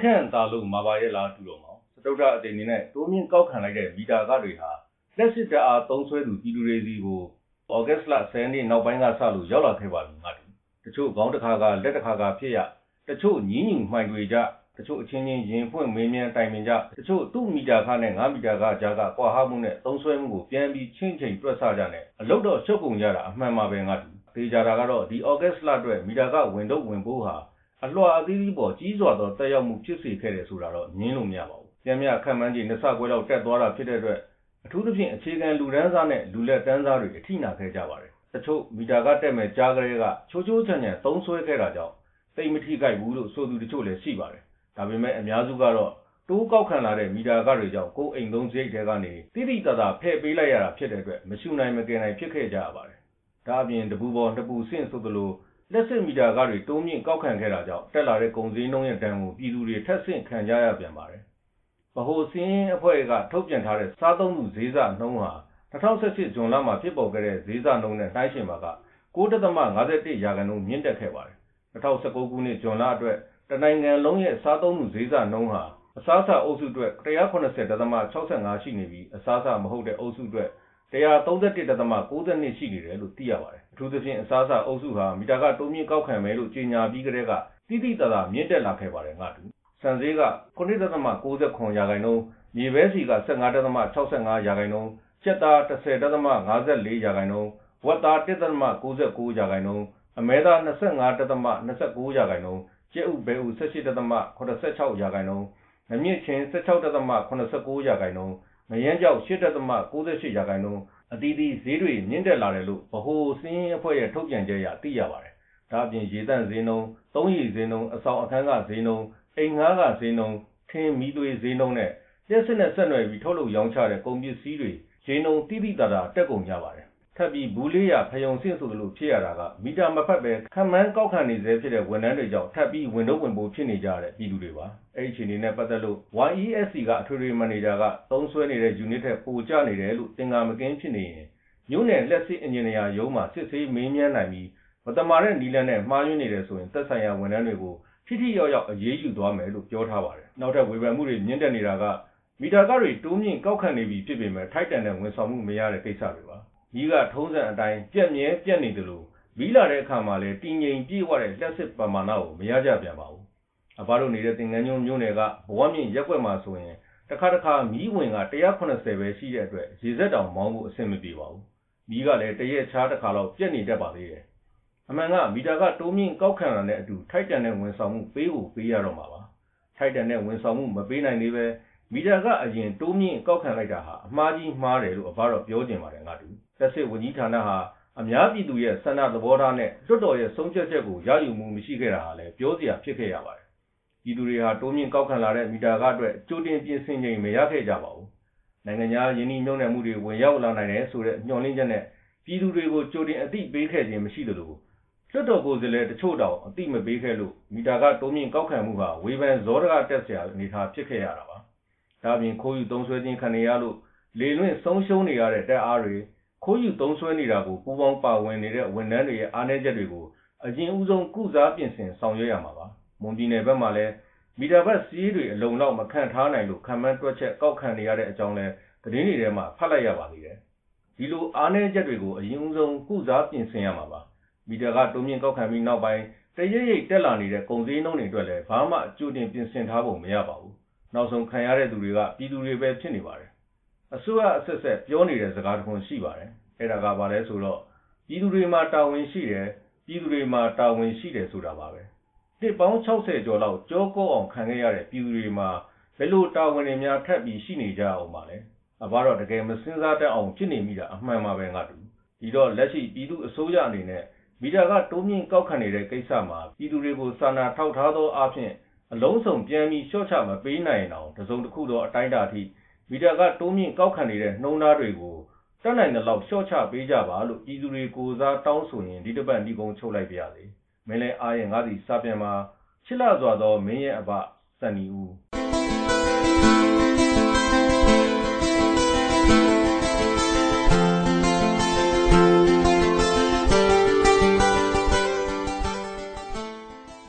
ခန့်သာလို့မှာပါရဲ့လားတူတော့မောင်စတုထအတိအနေနဲ့တိုးမြင့်ကောက်ခံလိုက်တဲ့မီတာခတွေဟာလက်စစ်တအားသုံးဆွဲသူပြည်သူတွေစီကိုဩဂတ်စ်လ10ရက်နေ့နောက်ပိုင်းကစလို့ရောက်လာခဲ့ပါပြီငါတို့တချို့ခေါင်းတစ်ခါကလက်တစ်ခါကဖြစ်ရတချို့ညင်းညူမှိုင်တွေကြတချို့အချင်းချင်းရင်ဖွင့်မင်းမြန်တိုင်ပင်ကြတချို့သူ့မီတာခနဲ့9မီတာခကြားကကွာဟမှုနဲ့သုံးဆွဲမှုကိုပြန်ပြီးချင်းချိန်တွက်ဆကြနဲ့အလုတ်တော့ရှုပ်ကုန်ကြတာအမှန်ပါပဲငါတို့သေချာတာကတော့ဒီဩဂတ်စ်လအတွက်မီတာခဝင်တော့ဝင်ဖို့ဟာအလွှာအသီးသီးပေါ်ကြီးစွာသောတက်ရောက်မှုဖြစ်စေခဲ့တယ်ဆိုတာတော့ငင်းလို့မရပါဘူးပြန်မြခန့်မှန်းကြီးနှစ်ဆခွဲလောက်တက်သွားတာဖြစ်တဲ့အတွက်အထူးသဖြင့်အခြေခံလူတန်းစားနဲ့လူလက်တန်းစားတွေအထိနာခဲ့ကြပါတယ်တချို့မီတာခတက်မဲ့ကြားကလေးကချိုးချိုးချန်ချန်သုံးဆွဲခဲ့တာကြောင့်တိတ်မထိခိုက်ဘူးလို့ဆိုသူတချို့လည်းရှိပါတယ်ဒါပေမဲ့အများစုကတော့တိုးကောက်ခံလာတဲ့မီတာခတွေကြောင့်ကိုယ်အိမ်သုံးစရိတ်တွေကနေတိတိတသာဖဲ့ပေးလိုက်ရတာဖြစ်တဲ့အတွက်မရှုနိုင်မကယ်နိုင်ဖြစ်ခဲ့ကြရပါတယ်ဒါအပြင်တပူပေါ်နှစ်ပူဆင့်ဆိုသလိုလက်စစ်မီတာခတွေတိုးမြင့်ကောက်ခံခဲ့တာကြောင့်တက်လာတဲ့ကုန်စည်နှုန်းရဲ့တန်ဖိုးပြည်သူတွေထက်ဆင့်ခံကြရပြန်ပါတယ်ဗဟိုစင်းအဖွဲ့ကထုတ်ပြန်ထားတဲ့စားသုံးသူဈေးစနှုန်းဟာ2018ဇွန်လမှာဖြစ်ပေါ်ခဲ့တဲ့ဈေးစနှုန်းနဲ့နှိုင်းယှဉ်ပါက 9.51 ရာခိုင်နှုန်းမြင့်တက်ခဲ့ပါတယ်2019ခုနှစ်ဇွန်လအတွက်တနိုင်ငံလုံးရဲ့စားသုံးသူဈေးစနှုန်းဟာအစားအစာအုပ်စုအတွက်190.65ရှိနေပြီးအစားအစာမဟုတ်တဲ့အုပ်စုအတွက်131.92ရှိနေတယ်လို့သိရပါတယ်အထူးသဖြင့်အစားအစာအုပ်စုဟာမီတာခတိုးမြင့်ကောက်ခံမယ်လို့ကြေညာပြီးကတည်းကတိတိတသာမြင့်တက်လာခဲ့ပါတယ်ငါတူစံဈေးက 9.69 ရာခိုင်နှုန်းမြေပဲစီက 15.65 ရာခိုင်နှုန်းကြက်သား 10.54 ရာခိုင်နှုန်းဝက်သား 1.99 ရာခိုင်နှုန်းအမဲသား 25.29 ရာခိုင်နှုန်းကြက်ဥဘဲဥ 18.86 ရာခိုင်နှုန်းငမြင့်ချင်း 16.89 ရာခိုင်နှုန်းငရမ်းကြောက် 8.98 ရာခိုင်နှုန်းအသီးသီးဈေးတွေမြင့်တက်လာတယ်လို့ဗဟိုစင်းအဖွဲ့ရဲ့ထုတ်ပြန်ချက်အရသိရပါတယ်ဒါအပြင်ရေသန့်ဈေးနှုန်းသုံးရည်ဈေးနှုန်းအဆောင်အခန်းကဈေးနှုန်းအိမ်ငှားကဈေးနှုန်းထင်းမီးသွေးဈေးနှုန်းနဲ့လျှက်စစ်နဲ့ဆက်နွယ်ပြီးထုတ်လုပ်ရောင်းချတဲ့ကုန်ပစ္စည်းတွေဈေးနှုန်းတိတိတသာတက်ကုန်ကြပါတယ်ထပ်ပြီးဘူးလေးရဖယုံဆင့်ဆိုသလိုဖြစ်ရတာကမီတာမဖတ်ပဲခံမှန်းကောက်ခံနေစေဖြစ်တဲ့ဝန်ထမ်းတွေကြောင့်ထပ်ပြီးဝင်တော့ဝင်ဖို့ဖြစ်နေကြတဲ့ပြည်သူတွေပါအဲ့ဒီအခြေအနေနဲ့ပတ်သက်လို့ YESC ကအထွေထွေမန်နေဂျာကသုံးဆွဲနေတဲ့ unit ထက်ပိုကျနေတယ်လို့သင်္ကာမကင်းဖြစ်နေရင်မြို့နယ်လက်စစ်အင်ဂျင်နီယာရုံးမှာစစ်ဆေးမေးမြန်းနိုင်ပြီးမတမာတဲ့နီလန်နဲ့မှားယွင်းနေတယ်ဆိုရင်သက်ဆိုင်ရာဝန်ထမ်းတွေကိုထိထိရောက်ရောက်အရေးယူသွားမယ်လို့ပြောထားပါတယ်နောက်ထပ်ဝေဖန်မှုတွေမြင့်တက်နေတာကမီတာခတွေတိုးမြင့်ကောက်ခံနေပြီဖြစ်ပေမဲ့ထိုက်တန်တဲ့ဝန်ဆောင်မှုမရတဲ့ကိစ္စတွေပါမီးကထုံးစံအတိုင်းပြက်မြဲပြက်နေတယ်လို့မီးလာတဲ့အခါမှာလည်းတည်ငြိမ်ပြည့်ဝတဲ့လက်စစ်ပမာဏကိုမရကြပြန်ပါဘူးအဘတို့နေတဲ့သင်္ကန်းကျွန်းမြို့နယ်ကဘဝမြင့်ရက်ွက်မှာဆိုရင်တခါမီးဝင်က180ပဲရှိတဲ့အတွက်ရေစက်တောင်မောင်းဖို့အဆင်မပြေပါဘူးမီးကလည်းတရက်ချားတစ်ခါတော့ပြက်နေတတ်ပါသေးတယ်အမှန်ကမီတာကတိုးမြင့်ကောက်ခံတာနဲ့အတူထိုက်တန်တဲ့ဝန်ဆောင်မှုပေးရတော့မှာပါထိုက်တန်တဲ့ဝန်ဆောင်မှုမပေးနိုင်သေးပဲမီတာကအရင်တိုးမြင့်ကောက်ခံလိုက်တာဟာအမှားကြီးမှားတယ်လို့အဘတော့ပြောကျင်ပါတယ်ငါတူလက်စစ်ဝန်ကြီးဌာနဟာအများပြည်သူရဲ့ဆန္ဒသဘောထားနဲ့လွှတ်တော်ရဲ့ဆုံးဖြတ်ချက်ကိုရယူမှုမရှိခဲ့တာဟာလည်းပြောစရာဖြစ်ခဲ့ရပါတယ်ပြည်သူတွေဟာတိုးမြင့်ကောက်ခံလာတဲ့မီတာခအတွက်ကြိုတင်ပြင်ဆင်ချိန်မရခဲ့ကြပါဘူးနိုင်ငံခြားယင်းနှိမ့်နှံမှုတွေဝင်ရောက်လာနိုင်တယ်ဆိုတဲ့ညှော်လင့်ချက်နဲ့ပြည်သူတွေကိုကြိုတင်အသိပေးခဲ့ခြင်းမရှိသလိုလွှတ်တော်ကိုယ်စားလှယ်တချို့တောင်အသိမပေးခဲ့လို့မီတာခတိုးမြင့်ကောက်ခံမှုဟာဝေဖန်ဇောဒကတက်စရာအနေထားဖြစ်ခဲ့ရတာပါဒါအပြင်ခိုးယူသုံးဆွဲခြင်းခံရလို့လေလွင့်ဆုံးရှုံးနေရတဲ့တပ်အားတွေခိုးယူသုံးဆွဲနေတာကိုပူးပေါင်းပါဝင်နေတဲ့ဝန်ထမ်းတွေရဲ့အားနည်းချက်တွေကိုအရင်ဦးဆုံးကုစားပြင်ဆင်ဆောင်ရွက်ရမှာပါမွန်ပြည်နယ်ဘက်မှာလည်းမီတာဘတ်စီးတွေအလုံလောက်မခန့်ထားနိုင်လို့ခံမှန်းတွက်ချက်ကောက်ခံနေရတဲ့အကြောင်းလဲသတင်းတွေထဲမှာဖတ်လိုက်ရပါသေးတယ်ဒီလိုအားနည်းချက်တွေကိုအရင်ဦးဆုံးကုစားပြင်ဆင်ရမှာပါမီတာကတိုးမြင့်ကောက်ခံပြီးနောက်ပိုင်းတရိပ်ရိပ်တက်လာနေတဲ့ကုန်စည်နှုန်းတွေအတွက်လည်းဘာမှအကျိုးတင်ပြင်ဆင်ထားဖို့မရပါဘူးနောက်ဆုံးခံရတဲ့သူတွေကပြည်သူတွေပဲဖြစ်နေပါတယ်အစိုးရအဆက်ဆက်ပြောနေတဲ့စကားတစ်ခုရှိပါတယ်အဲ့ဒါကဘာလဲဆိုတော့ပြည်သူတွေမှာတာဝန်ရှိတယ်ပြည်သူတွေမှာတာဝန်ရှိတယ်ဆိုတာပါပဲတစ်ပေါင်း60ကျော်လောက်ကြောကောအောင်ခံခဲ့ရတဲ့ပြည်သူတွေမှာဘယ်လိုတာဝန်တွေများထပ်ပြီးရှိနေကြအောင်ပါလဲအဘတော့တကယ်မစင်စားတတ်အောင်ဖြစ်နေမိတာအမှန်ပါပဲငါတူဒီတော့လက်ရှိပြည်သူအစိုးရအနေနဲ့မီတာကတိုးမြင့်ကောက်ခံနေတဲ့ကိစ္စမှာပြည်သူတွေကိုစာနာထောက်ထားသောအဖြစ်အလုံးစုံပြန်ပြီးလျှော့ချမပေးနိုင်အောင်တစုံတစ်ခုသောအတိုင်းအတာအထိမီတာကတိုးမြင့်ကောက်ခံနေတဲ့နှုန်းသားတွေကိုတတ်နိုင်တဲ့လောက်လျှော့ချပေးကြပါလို့ပြည်သူတွေကိုစားတောင်းဆိုရင်ဒီတစ်ပတ်ဒီကုန်းချုပ်လိုက်ပါရစေမင်းလည်းအားရင်ငါသည်စာပြန်မှာချစ်လာစွာသောမင်းရဲ့အဘစံနီဦး